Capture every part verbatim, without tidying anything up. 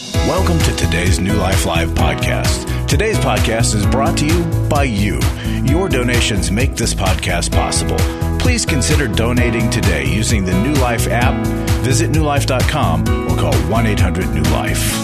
Welcome to today's New Life Live podcast. Today's podcast is brought to you by you. Your donations make this podcast possible. Please consider donating today using the New Life app. Visit new life dot com or call one eight hundred new life.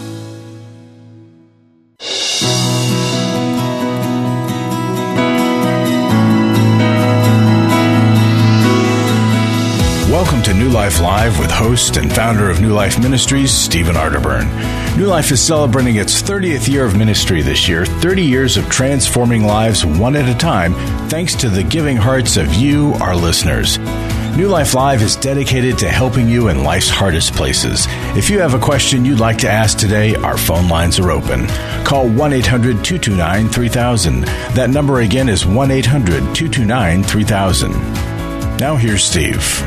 Welcome to New Life Live with host and founder of New Life Ministries, Stephen Arterburn. New Life is celebrating its thirtieth year of ministry this year, thirty years of transforming lives one at a time, thanks to the giving hearts of you, our listeners. New Life Live is dedicated to helping you in life's hardest places. If you have a question you'd like to ask today, our phone lines are open. Call one eight hundred two two nine three thousand. That number again is one eight hundred two two nine three thousand. Now here's Steve.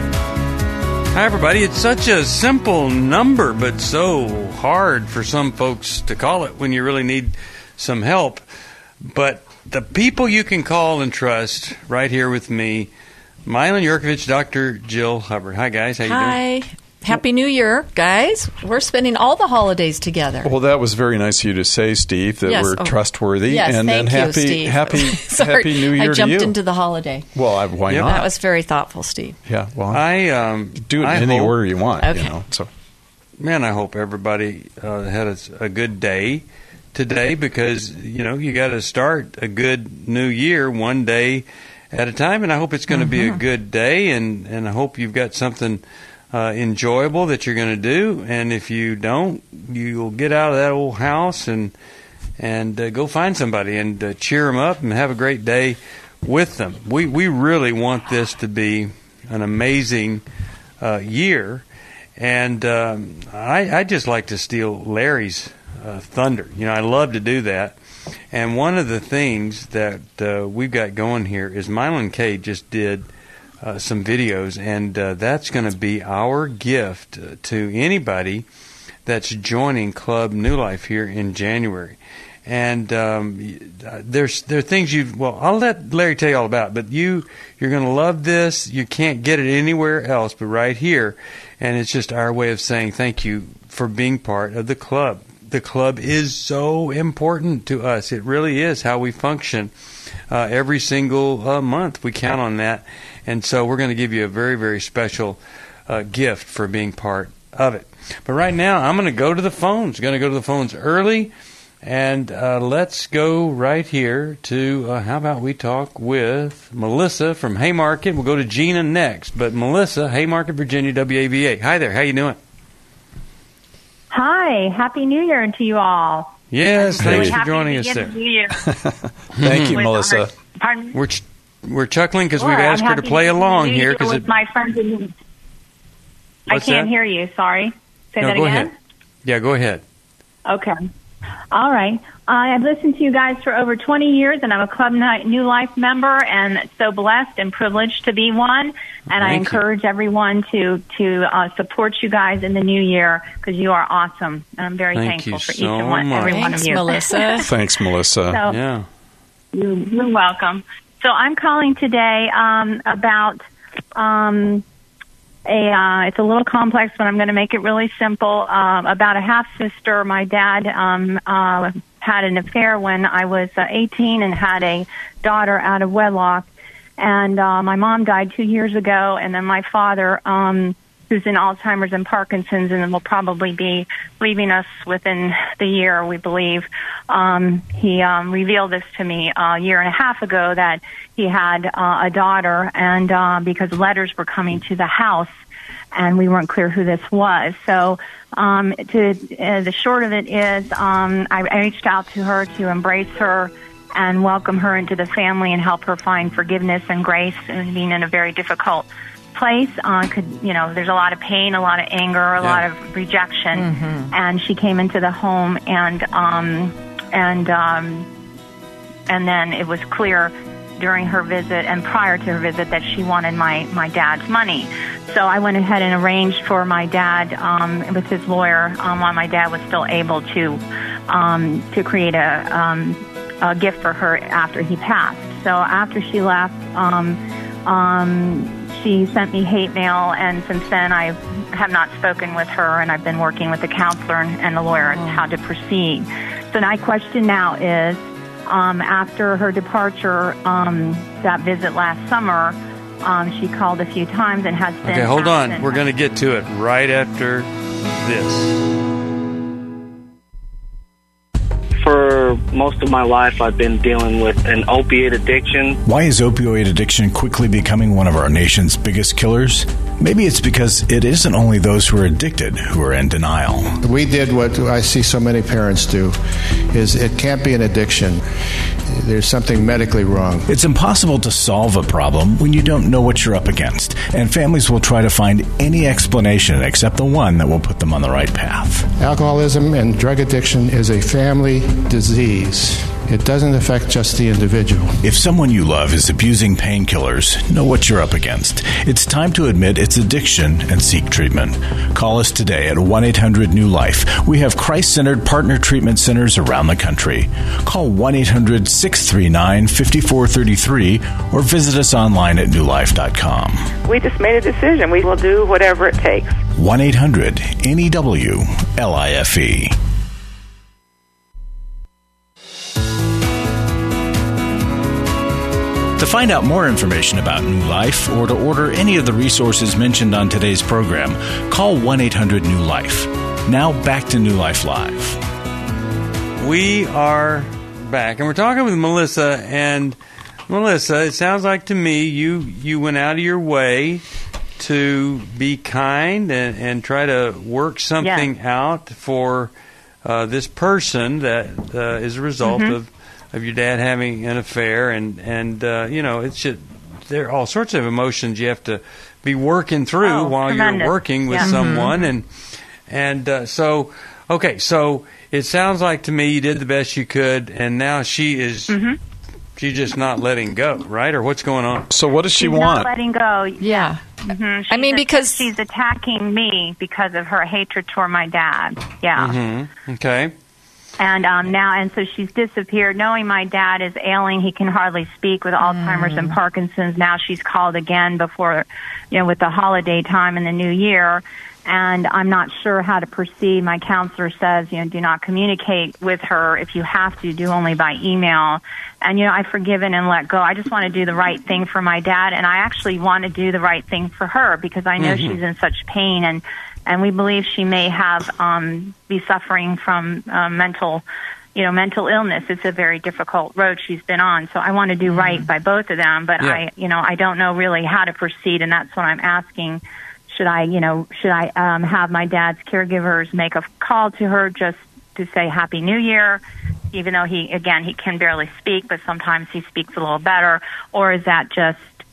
Hi, everybody. It's such a simple number, but so hard for some folks to call it when you really need some help. But the people you can call and trust right here with me, Mylon Yurkovich, Doctor Jill Hubbard. Hi, guys. How you Hi. doing? Happy New Year, guys. We're spending all the holidays together. Well, that was very nice of you to say, Steve, that yes. we're oh. trustworthy. Yes, and thank and happy, you, Steve. happy, Sorry, happy New Year I jumped to you. into the holiday. Well, I, why Yep. not? That was very thoughtful, Steve. Yeah, well, I um, do it I in any hope, order you want. Okay. You know, so. Man, I hope everybody uh, had a, a good day today because, you know, you got to start a good new year one day at a time, and I hope it's going to mm-hmm. be a good day, and, and I hope you've got something uh, enjoyable that you're going to do, and if you don't, you'll get out of that old house and and uh, go find somebody and uh, cheer them up and have a great day with them. We, we really want this to be an amazing uh, year. And um, I, I just like to steal Larry's uh, thunder. You know, I love to do that. And one of the things that uh, we've got going here is Mylon K just did uh, some videos, and uh, that's going to be our gift to anybody that's joining Club New Life here in January. And um, there's there are things you well, I'll let Larry tell you all about it, but you you're going to love this. You can't get it anywhere else but right here. And it's just our way of saying thank you for being part of the club. The club is so important to us. It really is how we function uh, every single uh, month. We count on that. And so we're going to give you a very, very special uh, gift for being part of it. But right now, I'm going to go to the phones. Going to go to the phones early. And uh, let's go right here to, uh, how about we talk with Melissa from Haymarket. We'll go to Gina next. But Melissa, Haymarket, Virginia, W A V A. Hi there. How you doing? Hi. Happy New Year to you all. Yes, I'm thanks really for joining us there. New Year. Thank you, Melissa. Our, pardon? We're ch- we're chuckling because Sure, we've asked I'm her to play happy along New here. Year Because with my friends. In- I What's can't that? hear you. Sorry. Say no, that go again. ahead. Yeah, go ahead. Okay. All right. Uh, I've listened to you guys for over twenty years, and I'm a Club New Life member, and so blessed and privileged to be one. And Thank I you. encourage everyone to to uh, support you guys in the new year because you are awesome, and I'm very Thank thankful you for so each and one, much. every one Thanks, of you. Melissa. Thanks, Melissa. So, Yeah. You're, you're welcome. So I'm calling today um, about um, a. Uh, it's a little complex, but I'm going to make it really simple. Um, about a half sister. My dad um, uh, had an affair when I was uh, eighteen and had a daughter out of wedlock. And uh, my mom died two years ago, and then my father, um, who's in Alzheimer's and Parkinson's, and will probably be leaving us within the year, we believe. Um, he um, revealed this to me a year and a half ago that he had uh, a daughter, and uh, because letters were coming to the house, and we weren't clear who this was. So um, to, uh, the short of it is um, I, I reached out to her to embrace her and welcome her into the family and help her find forgiveness and grace and being in a very difficult place. Uh, could you know, there's a lot of pain, a lot of anger, a Yeah. lot of rejection, Mm-hmm. and she came into the home, and um, and um, and then it was clear during her visit and prior to her visit that she wanted my my dad's money. So I went ahead and arranged for my dad um, with his lawyer um, while my dad was still able to um, to create a, um, a gift for her after he passed. So after she left, um, um, she sent me hate mail, and since then I have not spoken with her, and I've been working with the counselor and, and the lawyer on how to proceed. So my question now is, um, after her departure, um, that visit last summer, um, she called a few times and has been... Okay, hold on. absent. We're going to get to it right after this. For most of my life, I've been dealing with an opiate addiction. Why is opioid addiction quickly becoming one of our nation's biggest killers? Maybe it's because it isn't only those who are addicted who are in denial. We did what I see so many parents do, is it can't be an addiction. There's something medically wrong. It's impossible to solve a problem when you don't know what you're up against, and families will try to find any explanation except the one that will put them on the right path. Alcoholism and drug addiction is a family disease. It doesn't affect just the individual. If someone you love is abusing painkillers, know what you're up against. It's time to admit it's addiction and seek treatment. Call us today at one eight hundred new life. We have Christ-centered partner treatment centers around the country. Call one eight hundred six three nine five four three three or visit us online at new life dot com. We just made a decision. We will do whatever it takes. one eight hundred N E W L I F E. To find out more information about New Life or to order any of the resources mentioned on today's program, call one eight hundred new life. Now back to New Life Live. We are back, and we're talking with Melissa. And Melissa, it sounds like to me you you went out of your way to be kind and, and try to work something yes. out for uh, this person that uh, is a result mm-hmm. of. of your dad having an affair, and and uh, you know, it's just, there are all sorts of emotions you have to be working through oh, while tremendous. you're working with yeah. someone, mm-hmm. and and uh, so okay, so it sounds like to me you did the best you could, and now she is mm-hmm. she's just not letting go, right? Or what's going on? So what does she She's want? not letting go. Yeah. Mm-hmm. I mean, She's- because- she's attacking me because of her hatred toward my dad. Yeah. Mm-hmm. Okay. And um, now, and so she's disappeared, knowing my dad is ailing. He can hardly speak with Alzheimer's and Parkinson's. Now she's called again before, you know, with the holiday time in the new year. And I'm not sure how to proceed. My counselor says, you know, do not communicate with her. If you have to, do only by email. And, you know, I've forgiven and let go. I just want to do the right thing for my dad. And I actually want to do the right thing for her because I know Mm-hmm. she's in such pain. And And we believe she may have um, be suffering from uh, mental, you know, mental illness. It's a very difficult road she's been on. So I want to do right by both of them, but Yeah. I, you know, I don't know really how to proceed, and that's what I'm asking. Should I, you know, should I um, have my dad's caregivers make a call to her just to say Happy New Year, even though he, again, he can barely speak, but sometimes he speaks a little better, or is that just,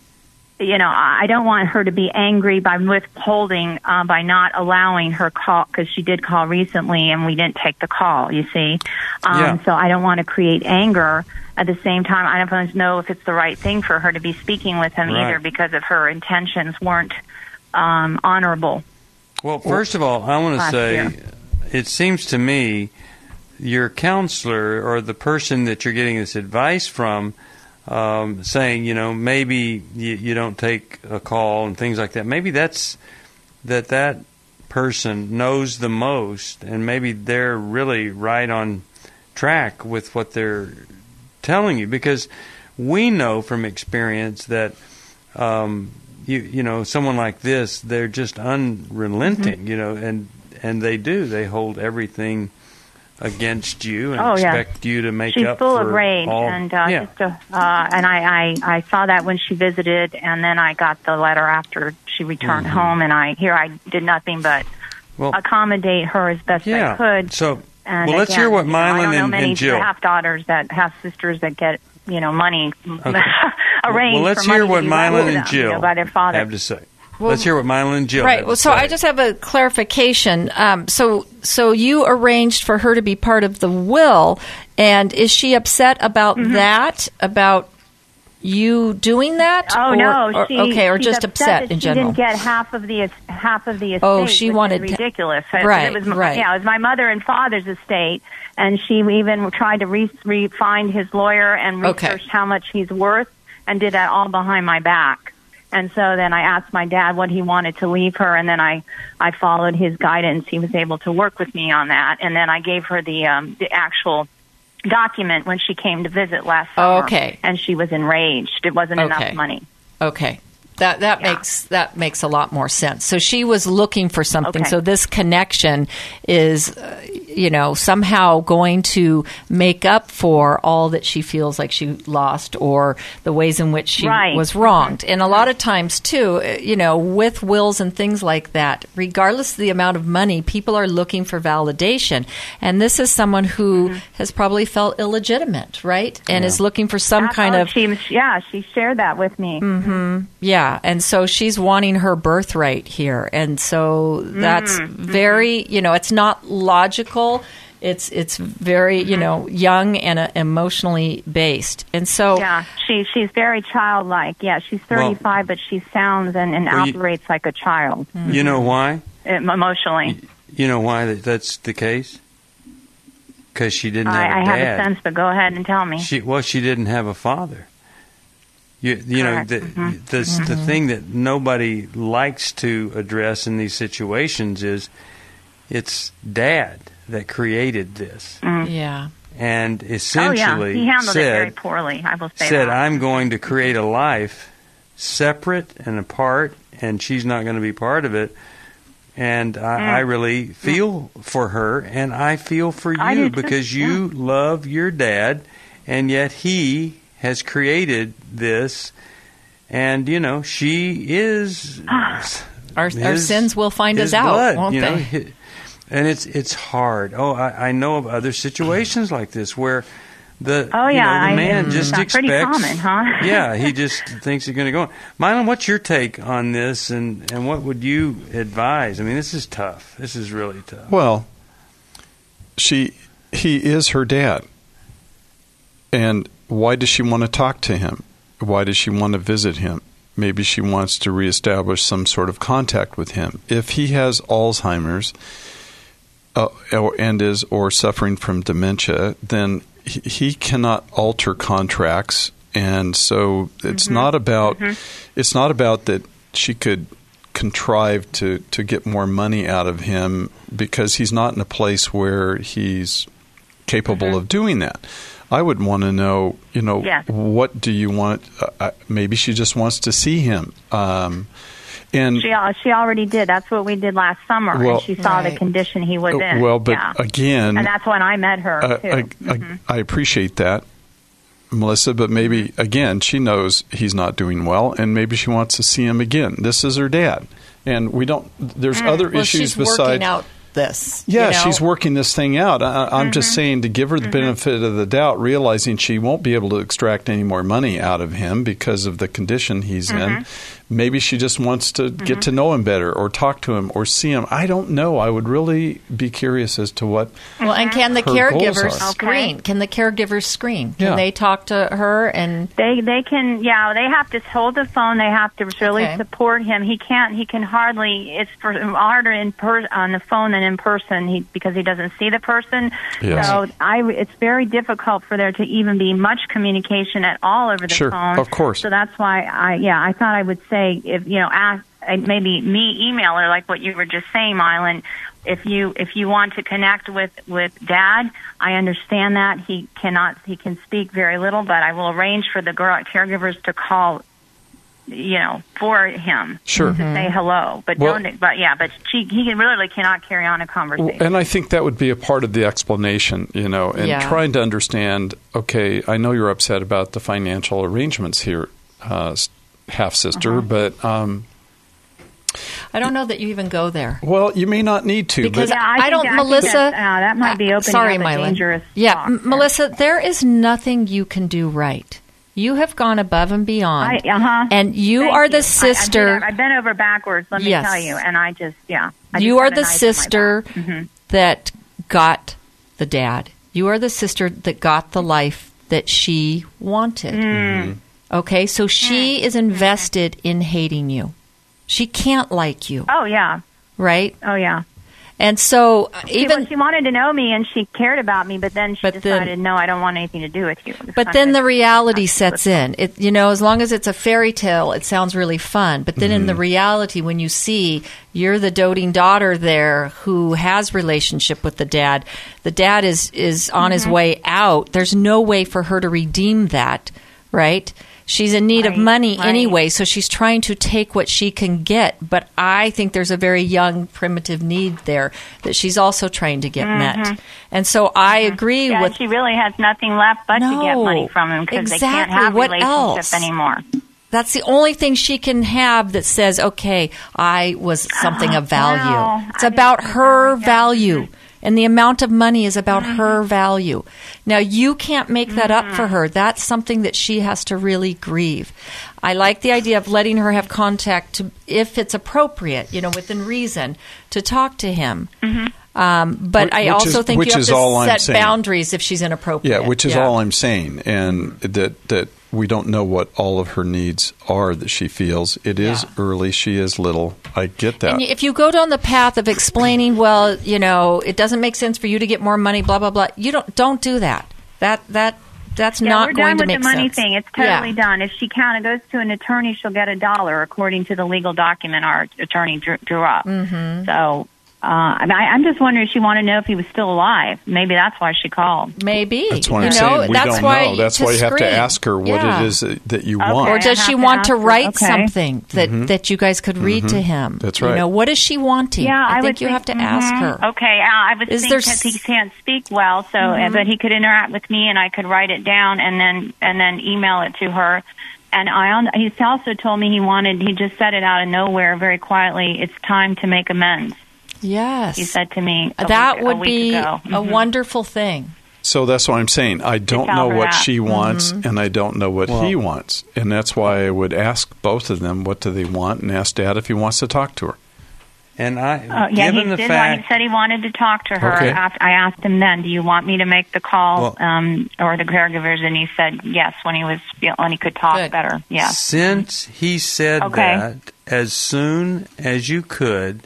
you know, I don't want her to be angry by withholding, uh, by not allowing her call, because she did call recently and we didn't take the call, you see. Um, Yeah. So I don't want to create anger. At the same time, I don't know if it's the right thing for her to be speaking with him Right. either because of her intentions weren't um, honorable. Well, first of all, I want to Last say, year. it seems to me your counselor or the person that you're getting this advice from um, saying, you know, maybe you, you don't take a call and things like that. Maybe that's that that person knows the most, and maybe they're really right on track with what they're telling you, because we know from experience that um, you you know someone like this, they're just unrelenting, Mm-hmm. you know, and and they do they hold everything against you and Oh, yeah. expect you to make She's up full for of rage, all. and uh, yeah. just, uh, uh, and I, I, I saw that when she visited, and then I got the letter after she returned Mm-hmm. home, and I here I did nothing but well, accommodate her as best yeah. I could. So, And well, let's again, hear what you know, I Mylan don't know and, many and Jill. half daughters that have sisters that get you know money Okay. arranged. Well, let's for money hear to what be left Mylan to and them, Jill you know, by their father. have to say. Let's hear what Mylan and Jill Right. have Well, to so say. I just have a clarification. Um, so, so you arranged for her to be part of the will, and is she upset about Mm-hmm. that? About you doing that? Oh or, no! or- She, okay, or she's just upset, upset that in she general. didn't get half of the half of the estate. Oh, she which is wanted to- ridiculous. It- Right, It was, right. Yeah, it was my mother and father's estate, and she even tried to re, re find his lawyer and Okay. researched how much he's worth, and did that all behind my back. And so then I asked my dad what he wanted to leave her, and then I, I followed his guidance. He was able to work with me on that. And then I gave her the um, the actual document when she came to visit last summer. Okay. And she was enraged. It wasn't Okay. enough money. Okay. That that Yeah. makes that makes a lot more sense. So she was looking for something. Okay. So this connection is, uh, you know, somehow going to make up for all that she feels like she lost, or the ways in which she Right. was wronged. And a lot of times too, uh, you know, with wills and things like that, regardless of the amount of money, people are looking for validation. And this is someone who Mm-hmm. has probably felt illegitimate, right? And is looking for some kind Oh, of she was, yeah, she shared that with me. yeah, and so she's wanting her birthright here, and so that's very, you know, it's not logical. It's it's very, you know, young and uh, emotionally based, and so Yeah, she she's very childlike. Yeah, she's thirty-five, but she sounds and, and Well, you- operates like a child You know why? um, emotionally. You know why that that's the case? Because she didn't have I, I a have dad. a sense, but go ahead and tell me. She well, she didn't have a father. You you know Correct. the Mhm. the, the thing that nobody likes to address in these situations is it's dad that created this yeah. and Oh yeah, essentially he handled it very said poorly. I will say said that. I'm going to create a life separate and apart, and she's not going to be part of it. And I, Mm. I really feel for her, and I feel for I you do too, because you love your dad, and yet he has created this, and you know she is Our, our his- sins will find his us out, blood, won't you know, they? hi- and it's it's hard. Oh, I, I know of other situations like this where the Oh, you yeah, know, the I- man it's just not expects. pretty common, huh? Yeah, he just thinks he's going to go on. Mylon, what's your take on this, and and what would you advise? I mean, this is tough. This is really tough. Well, she he is her dad. And why does she want to talk to him? Why does she want to visit him? Maybe she wants to reestablish some sort of contact with him. If he has Alzheimer's uh, or, and is or suffering from dementia, then he, he cannot alter contracts, and so it's Mm-hmm. not about it's not about that she could contrive to, to get more money out of him, because he's not in a place where he's capable Mm-hmm. of doing that. I would want to know, you know, Yes. what do you want? Uh, uh, maybe she just wants to see him. Um, and She al- she already did. That's what we did last summer, Well- and she saw the Right. condition he was in. well, but yeah. again, and that's when I met her uh, too. I, Mhm. I, I appreciate that, Melissa, but maybe, again, she knows he's not doing well, and maybe she wants to see him again. This is her dad. And we don't, there's other Well, issues she's besides. working out this. Yeah, you know? she's working this thing out. I, I'm just saying to give her the benefit of the doubt, realizing she won't be able to extract any more money out of him because of the condition he's in. Maybe she just wants to get to know him better, or talk to him, or see him. I don't know. I would really be curious as to what. Well, and can the Her goals caregivers are. screen? Can the caregivers screen? Can Yeah. they talk to her and They they can yeah they have to hold the phone. They have to really Okay. support him. He can't he can hardly it's for, harder in per, on the phone than in person. He because he doesn't see the person. Yes. So I it's very difficult for there to even be much communication at all over the Sure, phone. of course. So that's why I yeah I thought I would say if you know ask uh, maybe me email her like what you were just saying, Mylan. If you if you want to connect with, with Dad, I understand that he cannot he can speak very little, but I will arrange for the girl caregivers to call, you know, for him Sure. to say hello. But Well- don't but yeah, but she he really cannot carry on a conversation. And I think that would be a part of the explanation, you know, and Yeah. trying to understand, okay, I know you're upset about the financial arrangements here, uh, half sister, but, um, I don't know that you even go there. well, you may not need to. Because but Yeah, I I, think don't, that- I think Melissa. that's- uh, that might be uh, opening sorry, up a Mylan. dangerous Yeah, talk M- there. Melissa, there is nothing you can do right. You have gone above and beyond, I, uh-huh. and you Thank are the I- I sister. did- I've been over backwards, let me Yes. tell you, and I just yeah. I you just are had a the knife in my sister back. Mhm. that got the dad. You are the sister that got the life that she wanted. Mm. Okay, so she is invested in hating you. She can't like you, Oh yeah. right? Oh yeah. And so even she, she wanted to know me and she cared about me, but then she but decided, then, no, I don't want anything to do with you. But then the reality sets in. It, you know, as long as it's a fairy tale, it sounds really fun. But then mm-hmm. in the reality, when you see you're the doting daughter there who has relationship with the dad, the dad is, is on mm-hmm. his way out. There's no way for her to redeem that, right? She's in need right, of money right. anyway, so she's trying to take what she can get. But I think there's a very young, primitive need there that she's also trying to get mm-hmm. met. And so I mm-hmm. agree yeah, with... she really has nothing left but no, to get money from him because exactly. they can't have what relationship else? anymore. That's the only thing she can have that says, okay, I was something oh, of value. Wow. It's I about her like value. Mm-hmm. And the amount of money is about mm-hmm. her value. Now, you can't make that mm-hmm. up for her. That's something that she has to really grieve. I like the idea of letting her have contact, to, if it's appropriate, you know, within reason, to talk to him. Mm-hmm. Um, but which I also is, think you have to set boundaries if she's inappropriate. Yeah, which is yeah. all I'm saying. And that that we don't know what all of her needs are that she feels. It is yeah. early. She is little. I get that. And if you go down the path of explaining, well, you know, it doesn't make sense for you to get more money, blah, blah, blah, you don't don't do that. That that That's yeah, not we're going done to with make the money sense. thing. It's totally yeah. done. If she kind of goes to an attorney, she'll get a dollar, according to the legal document our attorney drew, drew up. Mm-hmm. So uh, I, I'm just wondering if she wanted to know if he was still alive. Maybe that's why she called. Maybe. That's what you I'm know, saying. We that's don't why know. That's why you have screen. to ask her what yeah. it is that, that you okay. want. Or does she to want to her. write okay. something that, mm-hmm. that you guys could read mm-hmm. to him? That's right. You know, what is she wanting? Yeah, I, I think would you think, have to mm-hmm. ask her. Okay, uh, I would is think there that s- he can't speak well, so mm-hmm. but he could interact with me, and I could write it down and then and then email it to her. And I, he's also told me he wanted. He just said it out of nowhere, very quietly. It's time to make amends. Yes, he said to me. A that week, would a week be ago. a Mm-hmm. wonderful thing. So that's what I'm saying. I don't know what that. she wants, mm-hmm. and I don't know what well, he wants. And that's why I would ask both of them, what do they want, and ask Dad if he wants to talk to her. And I, uh, yeah, given he the did. fact, He said he wanted to talk to her. Okay. After, I asked him then, "Do you want me to make the call, well, um, or the caregivers?" And he said yes when he was when he could talk Good. better. Yes. Since he said Okay. that, as soon as you could,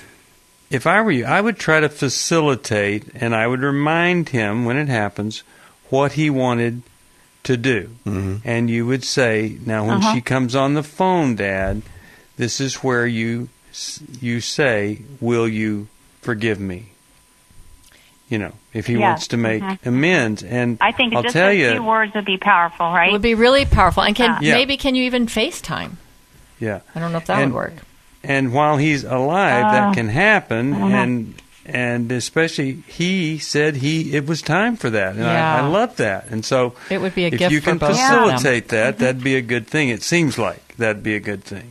if I were you, I would try to facilitate, and I would remind him when it happens what he wanted to do. Mm-hmm. And you would say, now when Uh-huh. she comes on the phone, Dad, this is where you you say, will you forgive me? You know, if he Yes. wants to make Mhm. amends. And I think I'll just tell those you, few words would be powerful, right? It would be really powerful. And can Yeah. maybe can you even FaceTime? yeah. I don't know if that And- would work. And while he's alive, Uh, that can happen, I don't know. and and especially he said he it was time for that, and Yeah. I, I love that. And so It would be a if gift you for can both of them. facilitate that, that'd be a good thing. It seems like that'd be a good thing.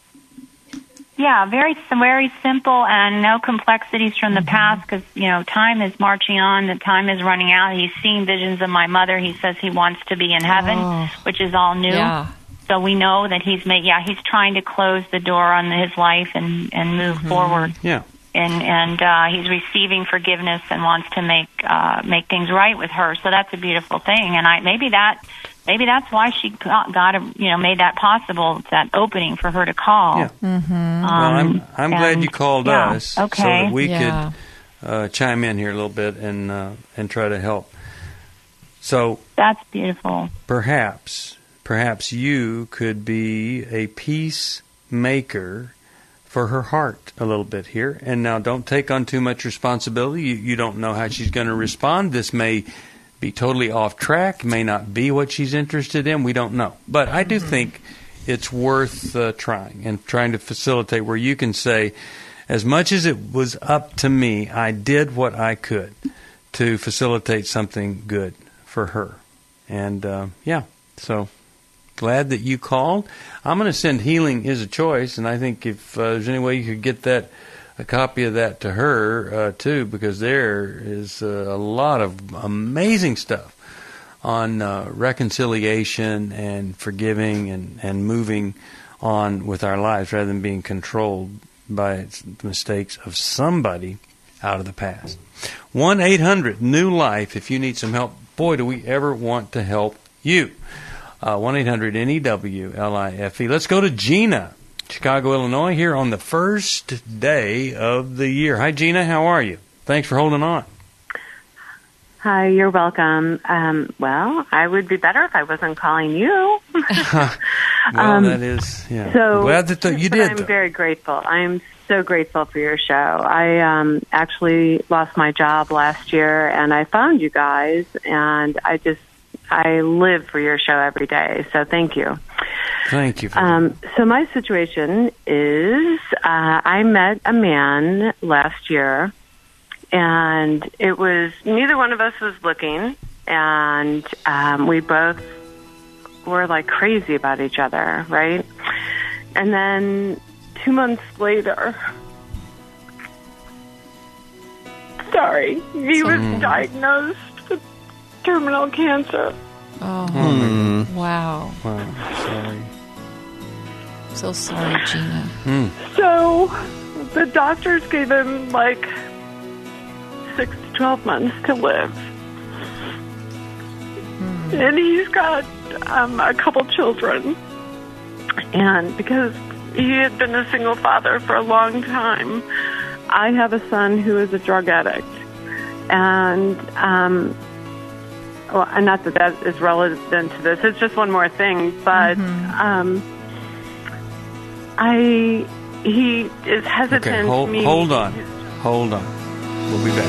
Yeah, very very simple and no complexities from the past because, you know, time is marching on. The time is running out. He's seeing visions of my mother. He says he wants to be in heaven, Oh. which is all new. Yeah. So we know that he's made, yeah, he's trying to close the door on his life and, and move Mm-hmm. forward. Yeah. And and uh, he's receiving forgiveness and wants to make uh, make things right with her. So that's a beautiful thing. And I maybe that maybe that's why she got, got a, you know made that possible, that opening for her to call. Yeah. Mm-hmm. Um, Well, I'm I'm glad and- you called yeah, us so okay. that we Yeah. could uh, chime in here a little bit and uh, and try to help. So That's beautiful. perhaps perhaps you could be a peacemaker for her heart a little bit here. And now don't take on too much responsibility. You, you don't know how she's going to respond. This may be totally off track, may not be what she's interested in. We don't know. But I do think it's worth uh, trying and trying to facilitate where you can say, as much as it was up to me, I did what I could to facilitate something good for her. And, uh, yeah, so glad that you called. I'm going to send Healing is a Choice, and I think if uh, there's any way you could get that, a copy of that to her, uh, too, because there is uh, a lot of amazing stuff on uh, reconciliation and forgiving and, and moving on with our lives rather than being controlled by the mistakes of somebody out of the past. one eight hundred new life if you need some help. Boy, do we ever want to help you. Uh, one eight hundred N E W L I F E. Let's go to Gina. Chicago, Illinois, here on the first day of the year. Hi, Gina. How are you? Thanks for holding on. Hi, you're welcome. Um, well, I would be better if I wasn't calling you. well, um, that is, yeah. So, I'm glad that the, you did. I'm though. very grateful. I'm so grateful for your show. I um, actually lost my job last year, and I found you guys, and I just, I live for your show every day. So thank you. Thank you. For um, so my situation is, uh, I met a man last year. And it was, neither one of us was looking, and um, we both were like crazy about each other, right? And then two months later, sorry, he was Mm. diagnosed with terminal cancer. Oh, Mm. wow. Wow, sorry. So sorry, Gina. Mm. So the doctors gave him like six to twelve months to live. Hmm. And he's got um, a couple children. And because he had been a single father for a long time, I have a son who is a drug addict. And, um, well, and not that that is relevant to this, it's just one more thing, but Mm-hmm. um, I, he is hesitant. Okay, hold, me- hold on. Hold on. We'll be back.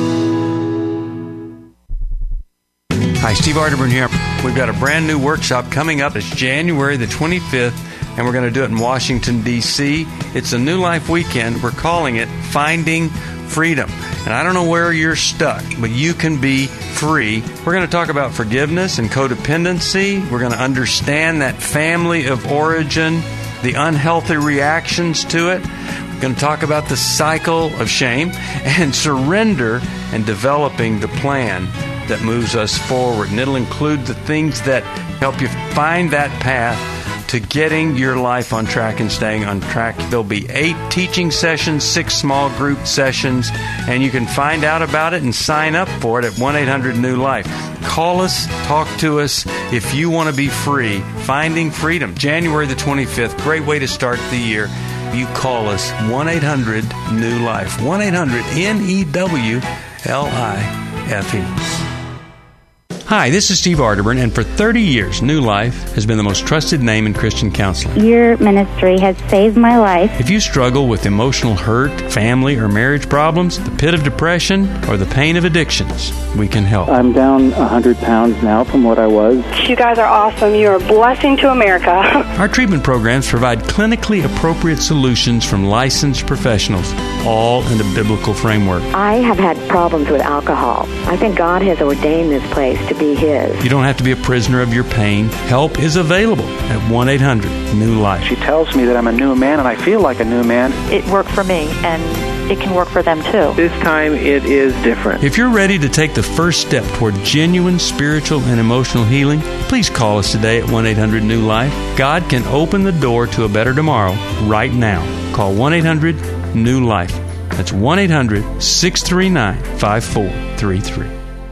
Hi, Steve Arterburn here. We've got a brand new workshop coming up. It's January the twenty-fifth, and we're going to do it in Washington, D C It's a New Life weekend. We're calling it Finding Freedom. And I don't know where you're stuck, but you can be free. We're going to talk about forgiveness and codependency. We're going to understand that family of origin, the unhealthy reactions to it. We're going to talk about the cycle of shame and surrender and developing the plan that moves us forward. And it'll include the things that help you find that path to getting your life on track and staying on track. There'll be eight teaching sessions, six small group sessions, and you can find out about it and sign up for it at one eight hundred new life. Call us, talk to us if you want to be free. Finding Freedom, January the twenty-fifth. Great way to start the year. You call us, one eight hundred new life. one eight hundred N E W L I F E. Hi, this is Steve Arterburn, and for thirty years, New Life has been the most trusted name in Christian counseling. Your ministry has saved my life. If you struggle with emotional hurt, family or marriage problems, the pit of depression, or the pain of addictions, we can help. I'm down one hundred pounds now from what I was. You guys are awesome. You're a blessing to America. Our treatment programs provide clinically appropriate solutions from licensed professionals, all in a biblical framework. I have had problems with alcohol. I think God has ordained this place to be His. You don't have to be a prisoner of your pain. Help is available at one eight hundred new life. She tells me that I'm a new man, and I feel like a new man. It worked for me, and it can work for them too. This time it is different. If you're ready to take the first step toward genuine spiritual and emotional healing, please call us today at one eight hundred new life. God can open the door to a better tomorrow right now. Call one eight hundred new life. That's one eight hundred six three nine five four three three.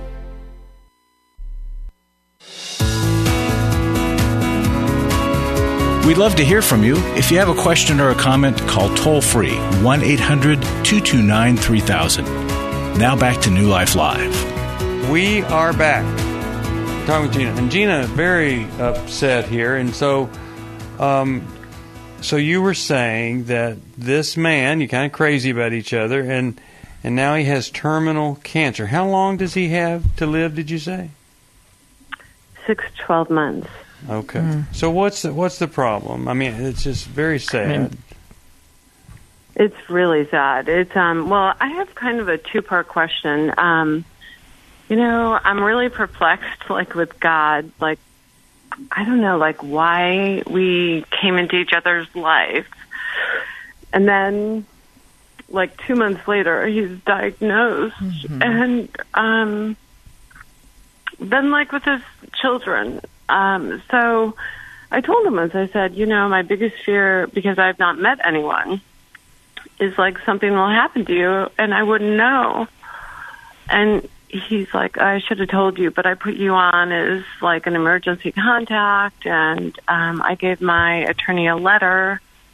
We'd love to hear from you. If you have a question or a comment, call toll-free one eight hundred two two nine three thousand. Now back to New Life Live. We are back. Talking with Gina. And Gina, very upset here. And so um, so you were saying that this man, you're kind of crazy about each other, and and now he has terminal cancer. How long does he have to live, did you say? Six to twelve months. Okay. Mm. So what's the, what's the problem? I mean, it's just very sad. I mean, it's really sad. It's um. Well, I have kind of a two-part question. Um, you know, I'm really perplexed, like with God. Like, I don't know, like why we came into each other's life, and then, like two months later, he's diagnosed, mm-hmm. and um, then like with his children. Um, so I told him, as I said, you know, my biggest fear, because I've not met anyone, is like something will happen to you and I wouldn't know. And he's like, I should have told you, but I put you on as like an emergency contact. And um, I gave my attorney a letter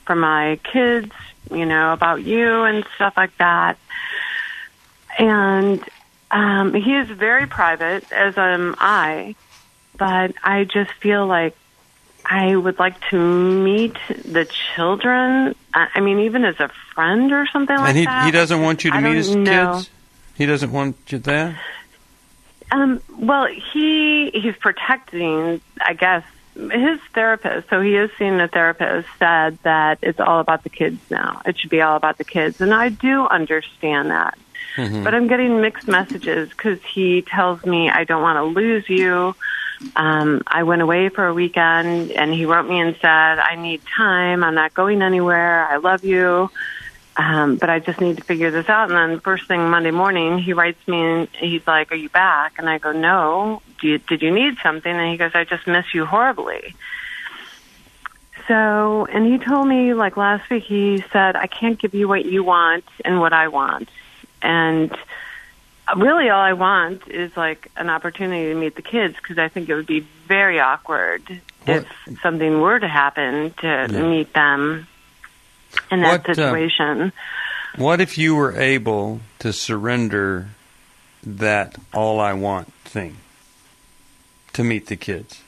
for my kids, you know, about you and stuff like that. And um, he is very private, as am I, but I just feel like I would like to meet the children. I mean, even as a friend or something like and he, that. And he doesn't want you to I meet his know. kids? He doesn't want you there? Um, well, he he's protecting, I guess, his therapist. So he is seeing a therapist, said that it's all about the kids now. It should be all about the kids. And I do understand that. Mm-hmm. But I'm getting mixed messages because he tells me, I don't want to lose you. Um, I went away for a weekend, and he wrote me and said, I need time. I'm not going anywhere. I love you. Um, but I just need to figure this out. And then first thing Monday morning, he writes me and he's like, are you back? And I go, no. Do you, did you need something? And he goes, I just miss you horribly. So, and he told me, like last week, he said, I can't give you what you want and what I want. And really all I want is like an opportunity to meet the kids, because I think it would be very awkward what? if something were to happen to yeah. meet them in that what, situation. Uh, what if you were able to surrender that all I want thing to meet the kids?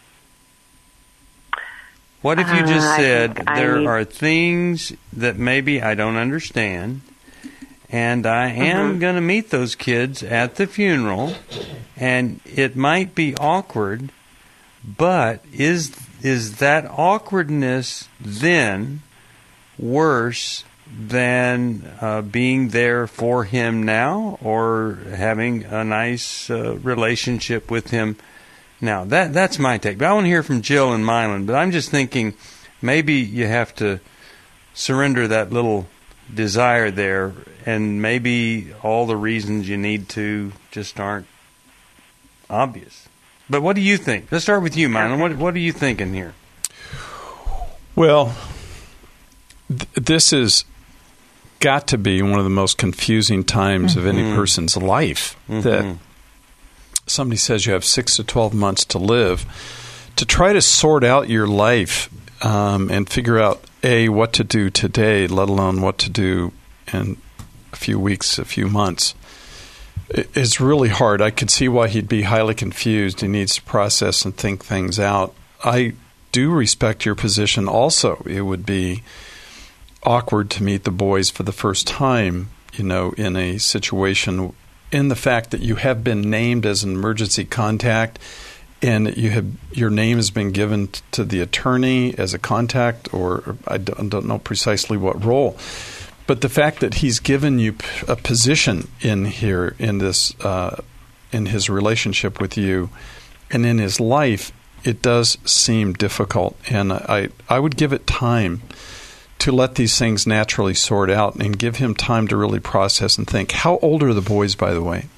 What if you just uh, said, there need... are things that maybe I don't understand, and I am mm-hmm. going to meet those kids at the funeral, and it might be awkward, but is is that awkwardness then worse than uh, being there for him now, or having a nice uh, relationship with him now? That that's my take. But I want to hear from Jill and Milan. But I'm just thinking maybe you have to surrender that little desire there, and maybe all the reasons you need to just aren't obvious. But what do you think? Let's start with you, Milan. What what are you thinking here? Well, th- this has got to be one of the most confusing times mm-hmm. of any person's life. Mm-hmm. That somebody says you have six to twelve months to live. To try to sort out your life um, and figure out, A, what to do today, let alone what to do in a few weeks, a few months, is really hard. I could see why he'd be highly confused. He needs to process and think things out. I do respect your position also. It would be awkward to meet the boys for the first time, you know, in a situation, in the fact that you have been named as an emergency contact, and you have your name has been given t- to the attorney as a contact, or I don't, don't know precisely what role. But the fact that he's given you p- a position in here, in this, uh, in his relationship with you, and in his life, it does seem difficult. And I, I would give it time to let these things naturally sort out, and give him time to really process and think. How old are the boys, by the way?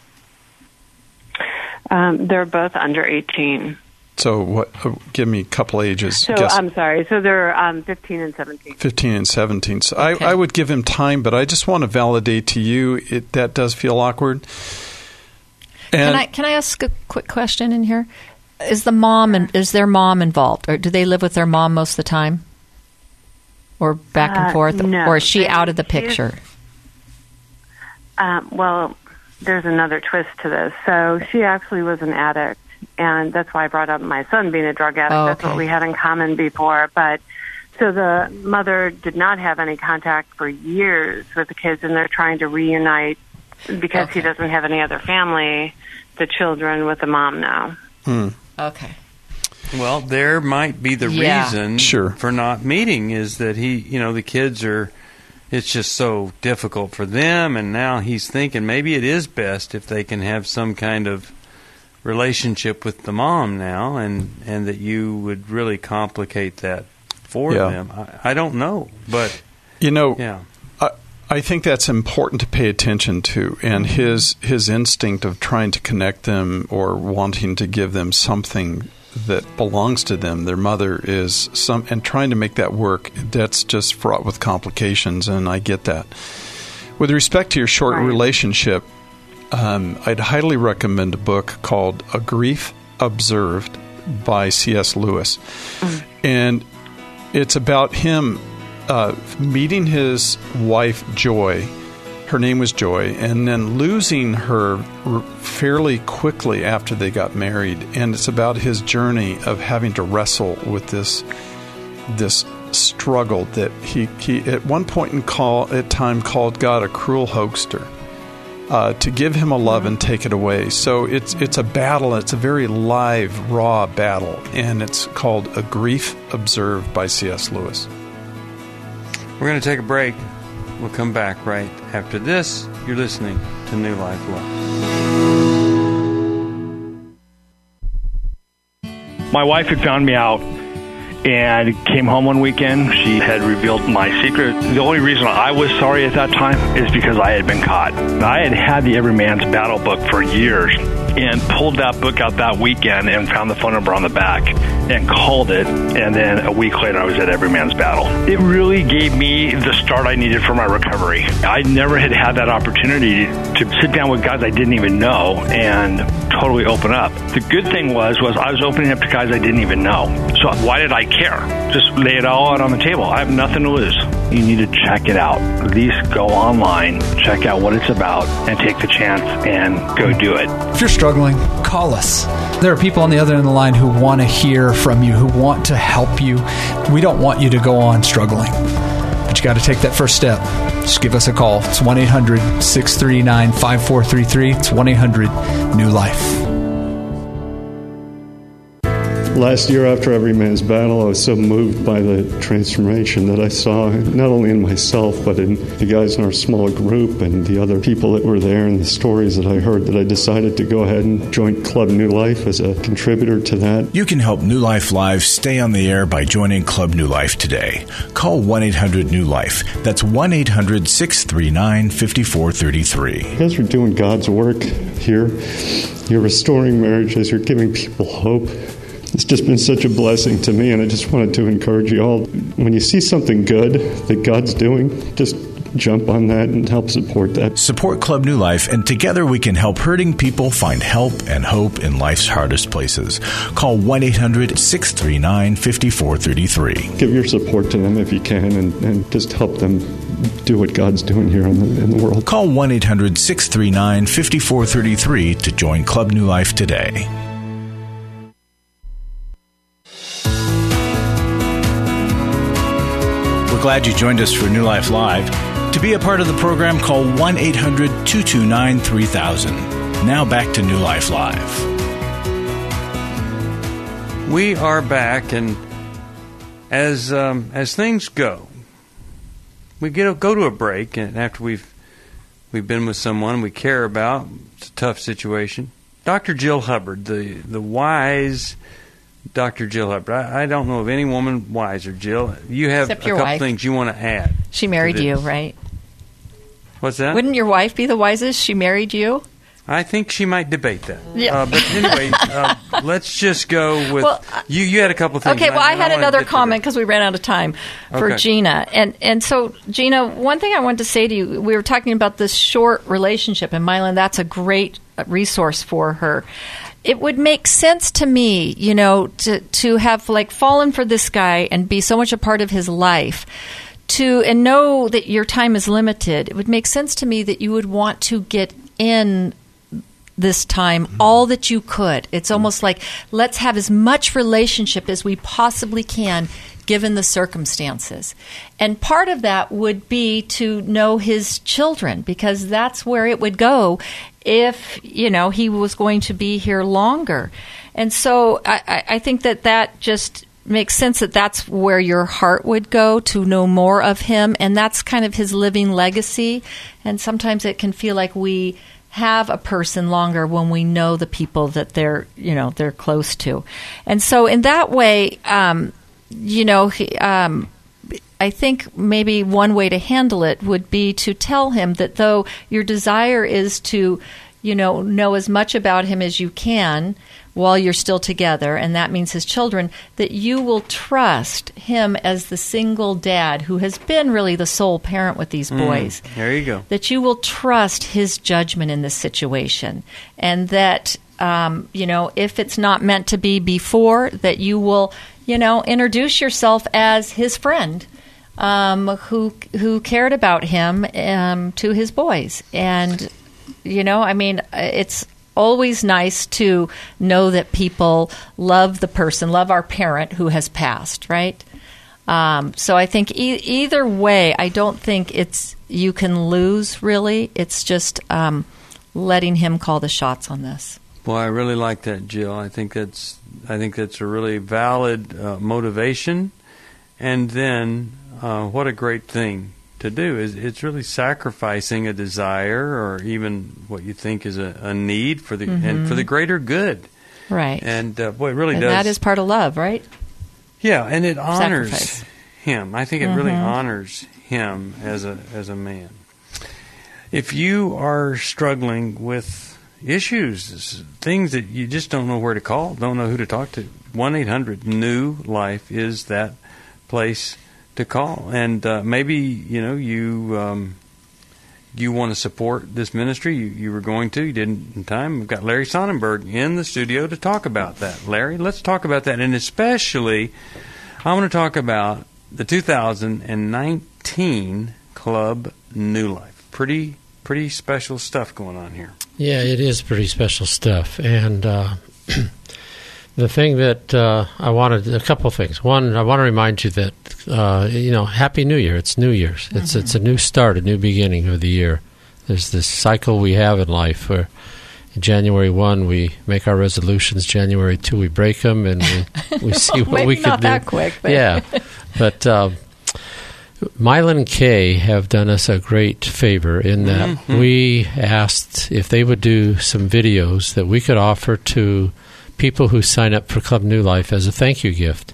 Um, they're both under eighteen. So what? Uh, give me a couple ages. So Guess. I'm sorry. So they're um, fifteen and seventeen. fifteen and seventeen. So okay. I, I would give him time, but I just want to validate to you it, that does feel awkward. And can I can I ask a quick question in here? Is the mom and is their mom involved, or do they live with their mom most of the time, or back and uh, forth, no. or is she out of the picture? Um, well, there's another twist to this. So she actually was an addict, and that's why I brought up my son being a drug addict. Oh, okay. That's what we had in common before. But so the mother did not have any contact for years with the kids, and they're trying to reunite because okay. he doesn't have any other family, the children with the mom now. Hmm. Okay. Well, there might be the yeah. reason sure. for not meeting is that he, you know, the kids are, it's just so difficult for them, and now he's thinking maybe it is best if they can have some kind of relationship with the mom now, and, and that you would really complicate that for yeah. them. I, I don't know, but you know, yeah. I, I think that's important to pay attention to, and his his instinct of trying to connect them or wanting to give them something that belongs to them, their mother, is some, and trying to make that work, that's just fraught with complications, and I get that. With respect to your short right. relationship, um, I'd highly recommend a book called A Grief Observed by C S Lewis. Mm. And it's about him uh, meeting his wife, Joy. Her name was Joy, and then losing her fairly quickly after they got married. And it's about his journey of having to wrestle with this this struggle that he, he at one point in call at time called God a cruel hoaxer, uh, to give him a love and take it away. So it's it's a battle. It's a very live, raw battle, and it's called A Grief Observed by C S Lewis. We're going to take a break. We'll come back right after this. You're listening to New Life Love. My wife had found me out and came home one weekend. She had revealed my secret. The only reason I was sorry at that time is because I had been caught. I had had the Every Man's Battle book for years and pulled that book out that weekend and found the phone number on the back and called it, and then a week later I was at Every Man's Battle. It really gave me the start I needed for my recovery. I never had had that opportunity to sit down with guys I didn't even know and totally open up. The good thing was, was I was opening up to guys I didn't even know. So why did I care? Just lay it all out on the table. I have nothing to lose. You need to check it out. At least go online, check out what it's about, and take the chance and go do it. If you're struggling, call us. There are people on the other end of the line who want to hear from you, who want to help you. We don't want you to go on struggling, but you got to take that first step. Just give us a call. It's one eight hundred six three nine five four three three. It's one eight hundred new life. Last year after Every Man's Battle, I was so moved by the transformation that I saw not only in myself, but in the guys in our small group and the other people that were there and the stories that I heard, that I decided to go ahead and join Club New Life as a contributor to that. You can help New Life Live stay on the air by joining Club New Life today. Call one eight hundred new life. That's one eight hundred six three nine five four three three. You guys are doing God's work here. You're restoring marriages. You're giving people hope. It's just been such a blessing to me, and I just wanted to encourage you all. When you see something good that God's doing, just jump on that and help support that. Support Club New Life, and together we can help hurting people find help and hope in life's hardest places. Call one eight hundred six three nine five four three three. Give your support to them if you can, and, and just help them do what God's doing here in the, in the world. Call one eight hundred six three nine five four three three to join Club New Life today. Glad you joined us for New Life Live. To be a part of the program, call one eight hundred two two nine three thousand. Now back to New Life Live. We are back, and as um, as things go, we get a, go to a break, and after we've we've been with someone we care about, it's a tough situation. Doctor Jill Hubbard, the the wise Doctor Jill Hubbard. I, I don't know of any woman wiser, Jill. You have Except a your couple wife. things you want to add. She married you, right? What's that? Wouldn't your wife be the wisest? She married you? I think she might debate that. Yeah. Uh, but anyway, uh, let's just go with Well, you. You had a couple of things. Okay, well, I, and had wanna another get to comment because we ran out of time for Okay. Gina. And and so, Gina, one thing I wanted to say to you, we were talking about this short relationship, and Mylan, that's a great resource for her. It would make sense to me, you know, to to have like fallen for this guy and be so much a part of his life, to and know that your time is limited. It would make sense to me that you would want to get in this time all that you could. It's almost like, let's have as much relationship as we possibly can given the circumstances. And part of that would be to know his children, because that's where it would go if, you know, he was going to be here longer. And so I, I think that that just makes sense, that that's where your heart would go, to know more of him. And that's kind of his living legacy. And sometimes it can feel like we have a person longer when we know the people that they're, you know, they're close to. And so in that way, um, you know, he, um, I think maybe one way to handle it would be to tell him that though your desire is to, you know, know as much about him as you can while you're still together, and that means his children, that you will trust him as the single dad who has been really the sole parent with these boys. Mm, there you go. That you will trust his judgment in this situation, and that, um, you know, if it's not meant to be before, that you will, you know, introduce yourself as his friend. um, who who cared about him um, to his boys. And, you know, I mean, it's always nice to know that people love the person, love our parent who has passed, right? Um, so I think e- either way, I don't think it's you can lose, really. It's just um, letting him call the shots on this. Well, I really like that, Jill. I think that's I think that's a really valid uh, motivation. And then uh, what a great thing to do. Is It's really sacrificing a desire or even what you think is a, a need for the mm-hmm. and for the greater good. Right. And uh, boy, it really and does. That is part of love, right? Yeah, and it honors Sacrifice. him. I think it mm-hmm. really honors him as a as a man. If you are struggling with issues, things that you just don't know where to call, don't know who to talk to, one eight hundred new life is that place to call. And uh, maybe, you know, you um, you want to support this ministry. You, you were going to. You didn't in time. We've got Larry Sonnenberg in the studio to talk about that. Larry, let's talk about that. And especially, I want to talk about the two thousand nineteen Club New Life. Pretty, pretty special stuff going on here. Yeah, it is pretty special stuff. And uh, the thing that uh, I wanted, a couple of things. One, I want to remind you that, uh, you know, Happy New Year. It's New Year's. Mm-hmm. It's it's a new start, a new beginning of the year. There's this cycle we have in life where January first we make our resolutions, January second we break them, and we, we see what we can do. Not that quick. But. Yeah, but um, Mylan and Kay have done us a great favor in that mm-hmm. we asked if they would do some videos that we could offer to people who sign up for Club New Life as a thank you gift.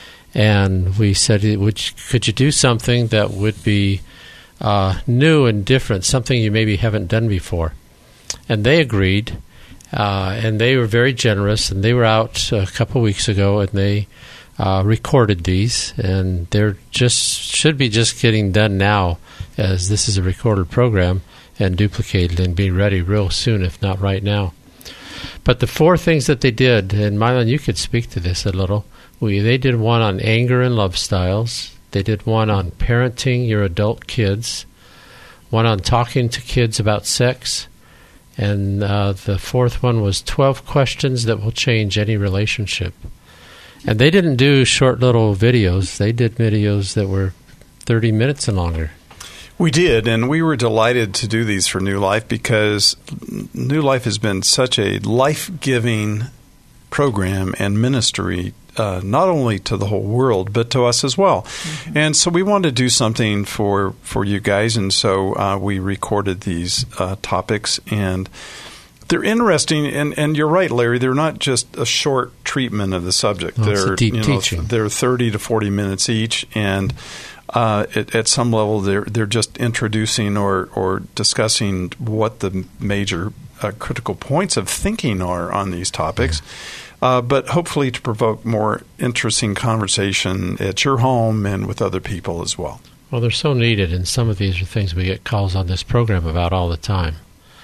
And we said, would you, could you do something that would be uh, new and different, something you maybe haven't done before? And they agreed, uh, and they were very generous, and they were out a couple weeks ago, and they uh, recorded these, and they're just should be just getting done now, as this is a recorded program, and duplicated and be ready real soon, if not right now. But the four things that they did, and Mylan, you could speak to this a little. We They did one on anger and love styles. They did one on parenting your adult kids, one on talking to kids about sex, and uh, the fourth one was twelve questions that will change any relationship. And they didn't do short little videos. They did videos that were thirty minutes and longer. We did, and we were delighted to do these for New Life because New Life has been such a life-giving program and ministry, uh, not only to the whole world, but to us as well. Mm-hmm. And so we wanted to do something for, for you guys, and so uh, we recorded these uh, topics, and they're interesting, and, and you're right, Larry, they're not just a short treatment of the subject. No, they're, it's a deep you know, teaching. They're thirty to forty minutes each, and Uh, at, at some level, they're they're just introducing or, or discussing what the major uh, critical points of thinking are on these topics, yeah. uh, but hopefully to provoke more interesting conversation at your home and with other people as well. Well, they're so needed, and some of these are things we get calls on this program about all the time.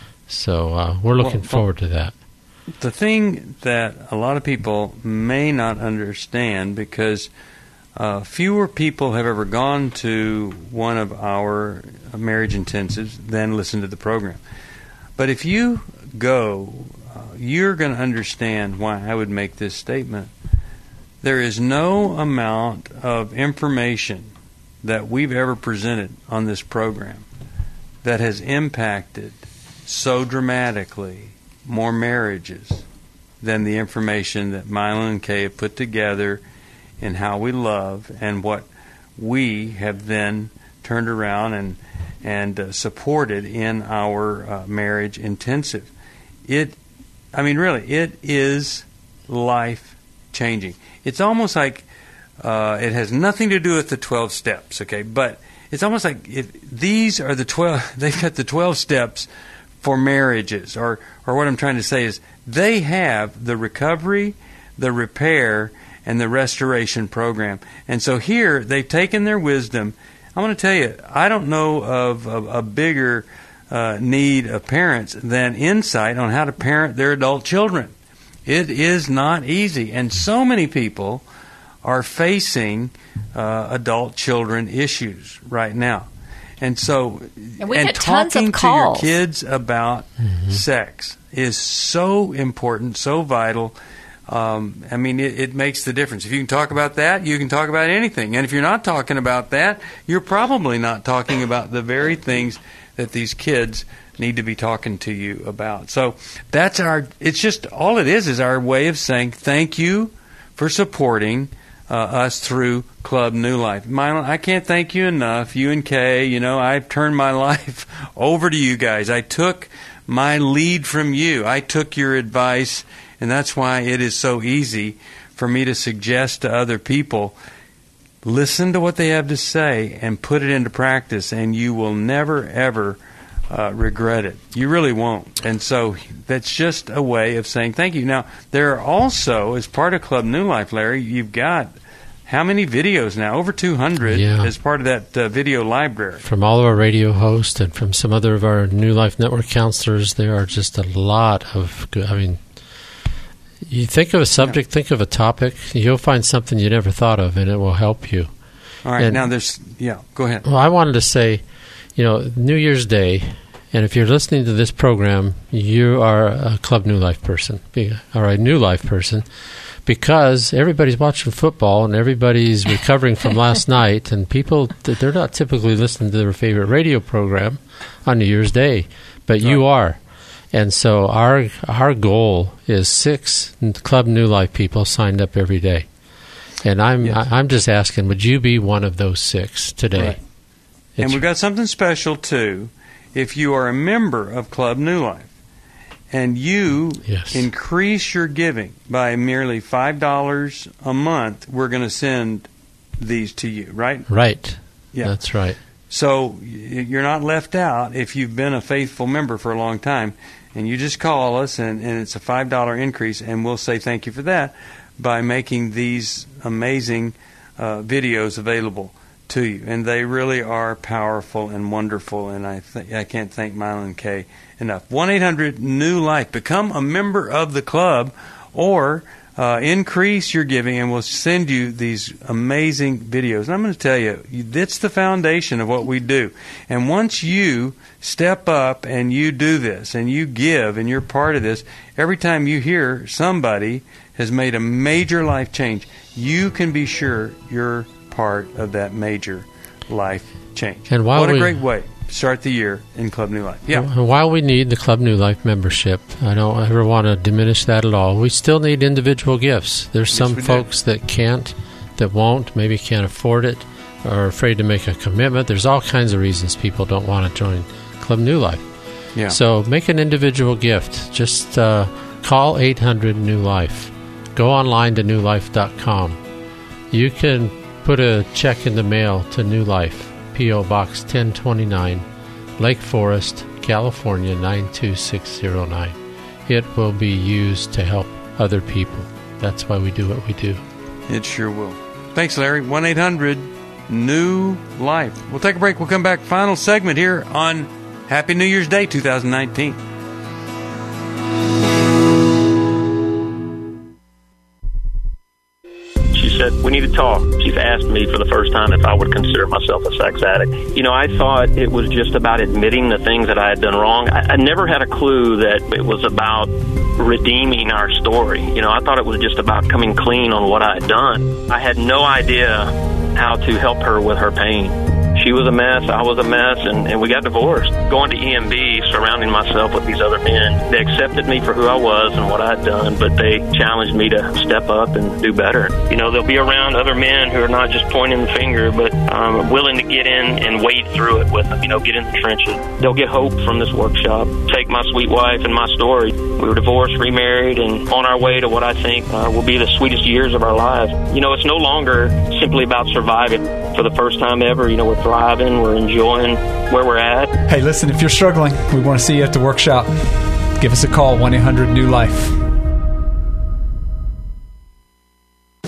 So uh, we're looking well, forward to that. The thing that a lot of people may not understand, because Uh, fewer people have ever gone to one of our marriage intensives than listen to the program. But if you go, uh, you're going to understand why I would make this statement. There is no amount of information that we've ever presented on this program that has impacted so dramatically more marriages than the information that Mylan and Kay have put together in how we love and what we have then turned around and and uh, supported in our uh, marriage intensive. It, I mean, really, it is life changing. It's almost like uh, it has nothing to do with the twelve steps, okay? But it's almost like if these are the twelve. They've got the twelve steps for marriages, or or what I'm trying to say is they have the recovery, the repair, and the restoration program. And so here, they've taken their wisdom. I want to tell you, I don't know of, of a bigger uh, need of parents than insight on how to parent their adult children. It is not easy. And so many people are facing uh, adult children issues right now. And so, and, we and get tons talking of to your calls. kids about mm-hmm. sex is so important, so vital. Um, I mean, it, it makes the difference. If you can talk about that, you can talk about anything. And if you're not talking about that, you're probably not talking about the very things that these kids need to be talking to you about. So that's our, it's just, all it is is our way of saying thank you for supporting Uh, us through Club New Life. Mylon, I can't thank you enough. You and Kay, you know, I've turned my life over to you guys. I took my lead from you. I took your advice, and that's why it is so easy for me to suggest to other people, listen to what they have to say and put it into practice, and you will never, ever uh, regret it. You really won't. And so that's just a way of saying thank you. Now, there are also, as part of Club New Life, Larry, you've got how many videos now? Over two hundred yeah. as part of that uh, video library. From all of our radio hosts and from some other of our New Life Network counselors, there are just a lot of good, I mean, you think of a subject, yeah. think of a topic, you'll find something you never thought of, and it will help you. All right, and, now there's, yeah, go ahead. Well, I wanted to say, you know, New Year's Day, and if you're listening to this program, you are a Club New Life person, or a New Life person, because everybody's watching football and everybody's recovering from last night, and people, they're not typically listening to their favorite radio program on New Year's Day, but you are. And so our our goal is six Club New Life people signed up every day. And I'm yes. I, I'm just asking, would you be one of those six today? Right. And we've got something special, too. If you are a member of Club New Life and you yes. increase your giving by merely five dollars a month, we're going to send these to you, right? Right. Yeah. That's right. So you're not left out if you've been a faithful member for a long time. And you just call us, and, and it's a five dollars increase, and we'll say thank you for that by making these amazing uh, videos available to you. And they really are powerful and wonderful, and I th- I can't thank Mylon Kay enough. one eight hundred new life. Become a member of the club, or uh, increase your giving, and we'll send you these amazing videos. And I'm going to tell you, that's the foundation of what we do. And once you step up and you do this, and you give, and you're part of this, every time you hear somebody has made a major life change, you can be sure you're part of that major life change. And while what a we, great way to start the year in Club New Life. Yeah. And while we need the Club New Life membership, I don't ever want to diminish that at all. We still need individual gifts. There's some yes, folks do. that can't, that won't, maybe can't afford it, or are afraid to make a commitment. There's all kinds of reasons people don't want to join Club New Life. Yeah. So make an individual gift. Just uh, call eight hundred new life. Go online to new life dot com. You can put a check in the mail to New Life, P O. Box ten twenty-nine, Lake Forest, California nine two six zero nine. It will be used to help other people. That's why we do what we do. It sure will. Thanks, Larry. one eight hundred new life. We'll take a break. We'll come back. Final segment here on Happy New Year's Day two thousand nineteen. Said, we need to talk. She's asked me for the first time if I would consider myself a sex addict. You know, I thought it was just about admitting the things that I had done wrong. I, I never had a clue that it was about redeeming our story. You know, I thought it was just about coming clean on what I had done. I had no idea how to help her with her pain. She was a mess, I was a mess, and, and we got divorced. Going to E M B, surrounding myself with these other men, they accepted me for who I was and what I had done, but they challenged me to step up and do better. You know, they'll be around other men who are not just pointing the finger, but um, willing to get in and wade through it with them, you know, get in the trenches. They'll get hope from this workshop. Take my sweet wife and my story. We were divorced, remarried, and on our way to what I think uh, will be the sweetest years of our lives. You know, it's no longer simply about surviving. For the first time ever, you know, we're thriving, we're enjoying where we're at. Hey, listen, if you're struggling, we want to see you at the workshop. Give us a call, one eight hundred new life.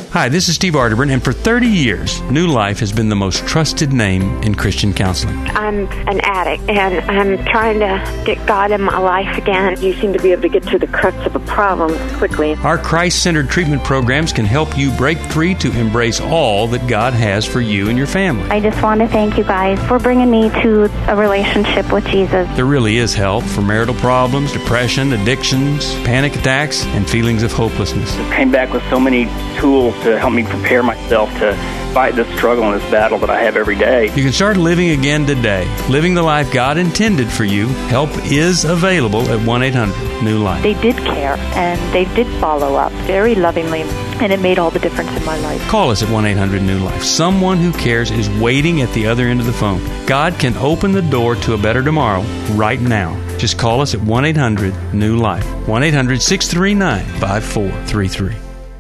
Hi, this is Steve Arterburn, and for thirty years, New Life has been the most trusted name in Christian counseling. I'm an addict, and I'm trying to get God in my life again. You seem to be able to get to the crux of a problem quickly. Our Christ-centered treatment programs can help you break free to embrace all that God has for you and your family. I just want to thank you guys for bringing me to a relationship with Jesus. There really is help for marital problems, depression, addictions, panic attacks, and feelings of hopelessness. I came back with so many tools to help me prepare myself to fight this struggle and this battle that I have every day. You can start living again today, living the life God intended for you. Help is available at one eight hundred new life. They did care, and they did follow up very lovingly, and it made all the difference in my life. Call us at one eight hundred new life. Someone who cares is waiting at the other end of the phone. God can open the door to a better tomorrow right now. Just call us at one eight hundred new life. one eight hundred six three nine five four three three.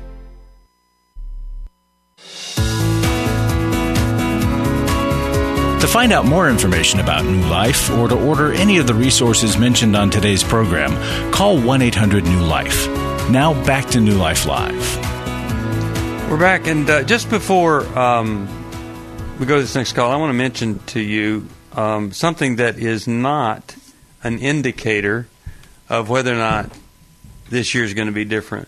To find out more information about New Life or to order any of the resources mentioned on today's program, call one eight hundred new life. Now back to New Life Live. We're back, and uh, just before um, we go to this next call, I want to mention to you um, something that is not an indicator of whether or not this year is going to be different.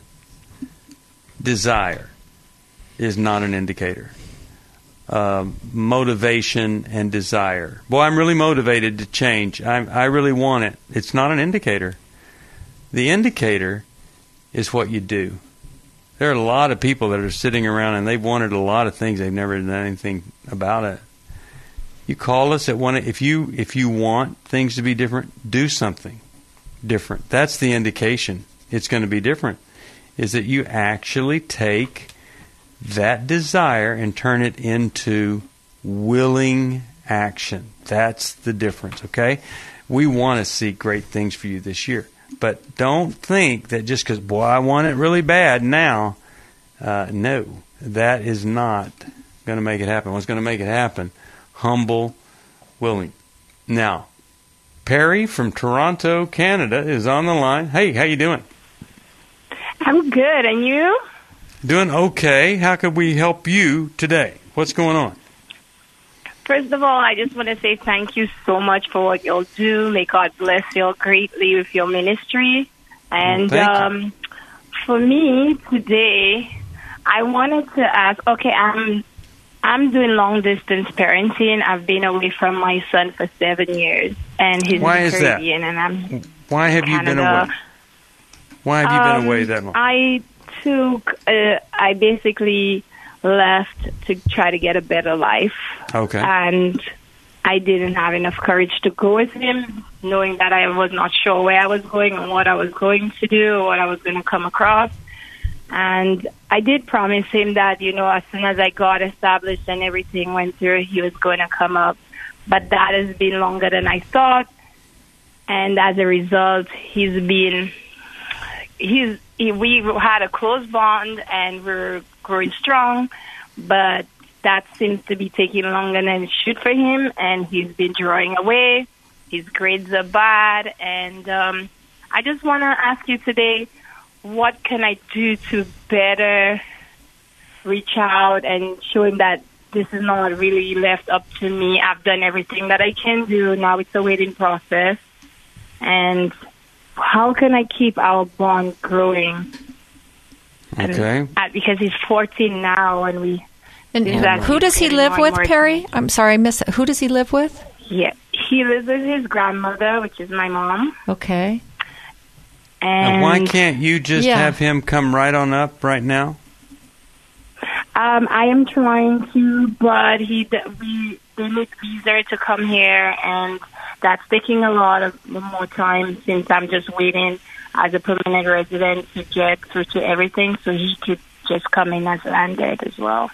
Desire is not an indicator. Uh, motivation and desire. Boy, I'm really motivated to change. I, I really want it. It's not an indicator. The indicator is what you do. There are a lot of people that are sitting around and they've wanted a lot of things. They've never done anything about it. You call us at one. If you if you want things to be different, do something different. That's the indication it's going to be different. Is that you actually take that desire and turn it into willing action. That's the difference, okay? We want to see great things for you this year. But don't think that just because, boy, I want it really bad now. Uh, no, that is not going to make it happen. What's going to make it happen? Humble, willing. Now, Perry from Toronto, Canada is on the line. Hey, how you doing? I'm good, and you? Doing okay. How could we help you today? What's going on? First of all, I just want to say thank you so much for what you'll do. May God bless you greatly with your ministry. And well, um, for me today, I wanted to ask, okay, I'm I'm doing long-distance parenting. I've been away from my son for seven years, and he's Why in is the that? Caribbean, and I'm Why have you been Canada. away? Why have you um, been away that long? I took, uh, I basically left to try to get a better life. Okay. And I didn't have enough courage to go with him, knowing that I was not sure where I was going and what I was going to do or what I was going to come across. And I did promise him that, you know, as soon as I got established and everything went through, he was going to come up. But that has been longer than I thought. And as a result, he's been... He's he, we had a close bond and we're growing strong, but that seems to be taking longer than it should for him, and he's been drawing away. His grades are bad, and um, I just want to ask you today, what can I do to better reach out and show him that this is not really left up to me? I've done everything that I can do. Now it's a waiting process, and how can I keep our bond growing? Okay. And, uh, because he's fourteen now, and we. And who does he live with, Perry? I'm sorry, I missed it. Who does he live with? Yeah, he lives with his grandmother, which is my mom. Okay. And now, why can't you just yeah. have him come right on up right now? Um, I am trying to, but he we they need visa to come here, and that's taking a lot of more time since I'm just waiting as a permanent resident to get through to everything, so he could just come in as landed as well.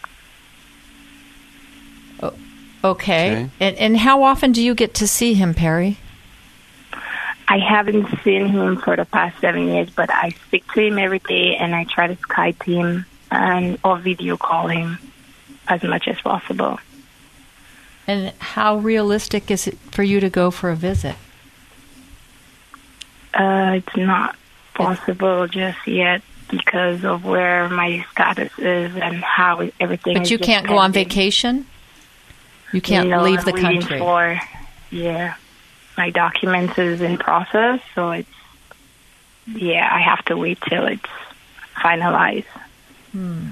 Oh, okay. Okay. And, and how often do you get to see him, Perry? I haven't seen him for the past seven years, but I speak to him every day, and I try to Skype him and or video call him as much as possible. And how realistic is it for you to go for a visit? Uh, it's not possible just yet. because of where my status is and how everything But is you just can't go on pending. vacation? You can't No, leave I'm the waiting country? For, yeah, my documents is in process, so it's, yeah, I have to wait till it's finalized. Hmm.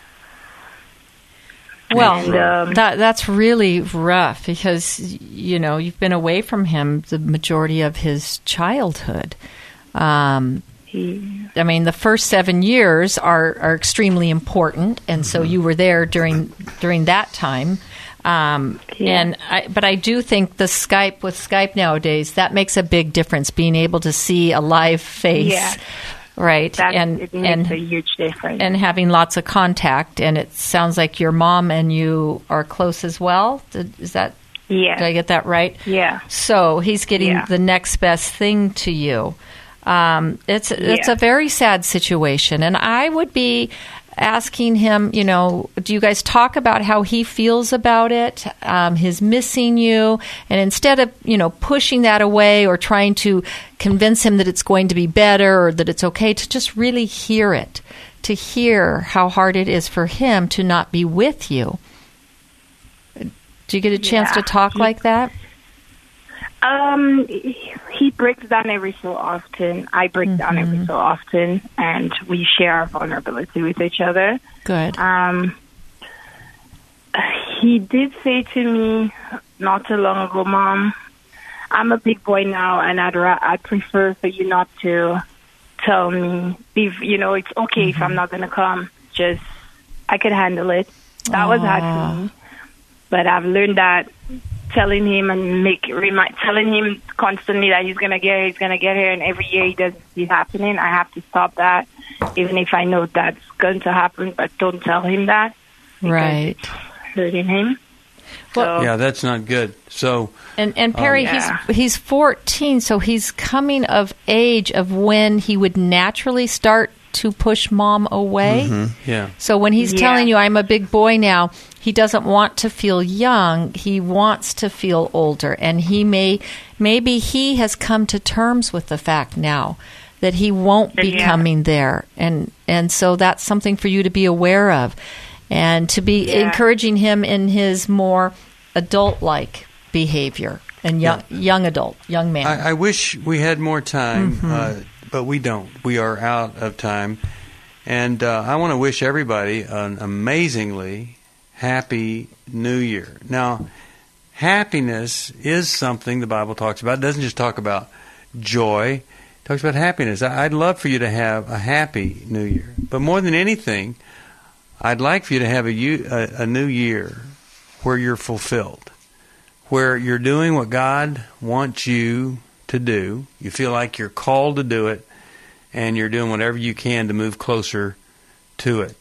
Well, And, um, that that's really rough because, you know, you've been away from him the majority of his childhood. Um, I mean, the first seven years are, are extremely important, and so you were there during during that time. Um, Yeah. And I, but I do think the Skype with Skype nowadays, that makes a big difference. Being able to see a live face, Yeah. right? That, and it makes and a huge difference. and having lots of contact. And it sounds like your mom and you are close as well. Did, is that? Yeah. Did I get that right? Yeah. So he's getting Yeah. the next best thing to you. Um, it's it's Yeah. a very sad situation, and I would be asking him, you know, do you guys talk about how he feels about it, um, his missing you, and instead of, you know, pushing that away or trying to convince him that it's going to be better or that it's okay, to just really hear it, to hear how hard it is for him to not be with you. Do you get a chance Yeah. to talk He- like that? Um, he breaks down every so often. I break down Mm-hmm. every so often, and we share our vulnerability with each other. Good. Um, he did say to me not too long ago, Mom, I'm a big boy now, and I'd ra- I'd prefer for you not to tell me. If, you know, it's okay Mm-hmm. if I'm not gonna come. Just I could handle it. That was hard Aw. for me, but I've learned that telling him and make remind telling him constantly that he's gonna get here, he's gonna get here, and every year he doesn't see it happening. I have to stop that, even if I know that's going to happen. But don't tell him that, Right. hurting him. So, Yeah, that's not good. So, And and Perry, Um, Yeah. he's he's fourteen, so he's coming of age of when he would naturally start to push mom away. yeah. So when he's Yeah. telling you, I'm a big boy now, he doesn't want to feel young. He wants to feel older. And he may, maybe he has come to terms with the fact now that he won't be Yeah. coming there. And, and so that's something for you to be aware of and to be Yeah. encouraging him in his more adult-like behavior and young, young adult, young man. I, I wish we had more time, Mhm. uh, but we don't. We are out of time. And uh, I want to wish everybody an amazingly happy New Year. Now, happiness is something the Bible talks about. It doesn't just talk about joy. It talks about happiness. I- I'd love for you to have a happy New Year. But more than anything, I'd like for you to have a, u- a, a new year where you're fulfilled, where you're doing what God wants you to do. You feel like you're called to do it, and you're doing whatever you can to move closer to it.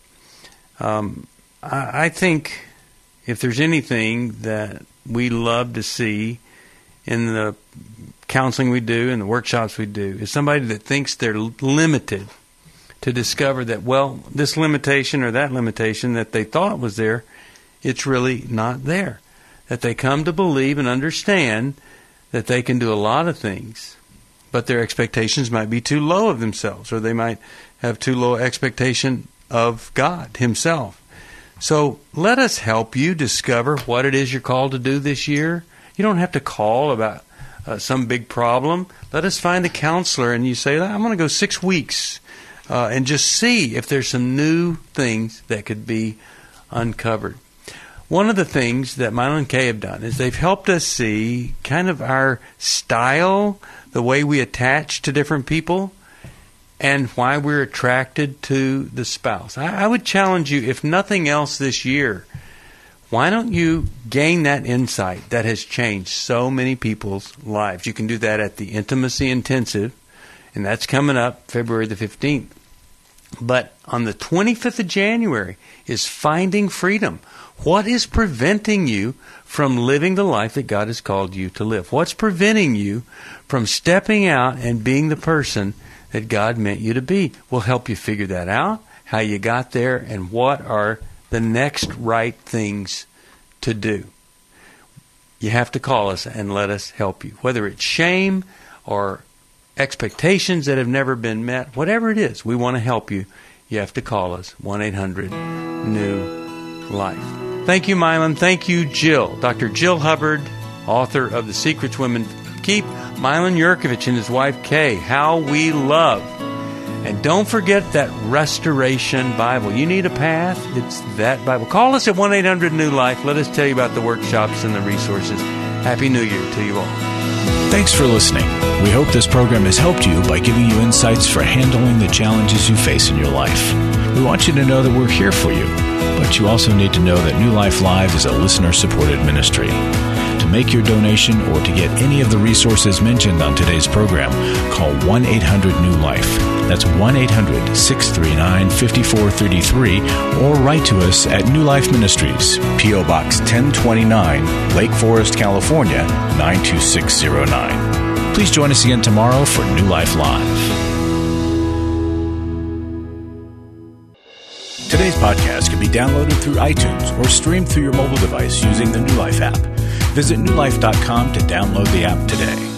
Um, I, I think if there's anything that we love to see in the counseling we do and the workshops we do, is somebody that thinks they're limited to discover that, well, this limitation or that limitation that they thought was there, it's really not there. That they come to believe and understand that they can do a lot of things, but their expectations might be too low of themselves, or they might have too low expectation of God Himself. So let us help you discover what it is you're called to do this year. You don't have to call about uh, some big problem. Let us find a counselor, and you say, I'm going to go six weeks uh, and just see if there's some new things that could be uncovered. One of the things that Milo and Kay have done is they've helped us see kind of our style, the way we attach to different people, and why we're attracted to the spouse. I, I would challenge you, if nothing else this year, why don't you gain that insight that has changed so many people's lives? You can do that at the Intimacy Intensive, and that's coming up February the fifteenth. But on the twenty-fifth of January is Finding Freedom. What is preventing you from living the life that God has called you to live? What's preventing you from stepping out and being the person that God meant you to be? We'll help you figure that out, how you got there, and what are the next right things to do. You have to call us and let us help you. Whether it's shame or expectations that have never been met, whatever it is, we want to help you. You have to call us, one eight hundred new life. Thank you, Mylon. Thank you, Jill. Doctor Jill Hubbard, author of The Secrets Women Keep. Mylon Yurkovich and his wife, Kay, How We Love. And don't forget that Restoration Bible. You need a path? It's that Bible. Call us at one eight hundred new life. Let us tell you about the workshops and the resources. Happy New Year to you all. Thanks for listening. We hope this program has helped you by giving you insights for handling the challenges you face in your life. We want you to know that we're here for you, but you also need to know that New Life Live is a listener-supported ministry. To make your donation or to get any of the resources mentioned on today's program, call one eight hundred new life. That's one eight hundred six three nine five four three three or write to us at New Life Ministries, P O Box ten twenty-nine, Lake Forest, California, nine two six zero nine. Please join us again tomorrow for New Life Live. Today's podcast can be downloaded through iTunes or streamed through your mobile device using the New Life app. Visit new life dot com to download the app today.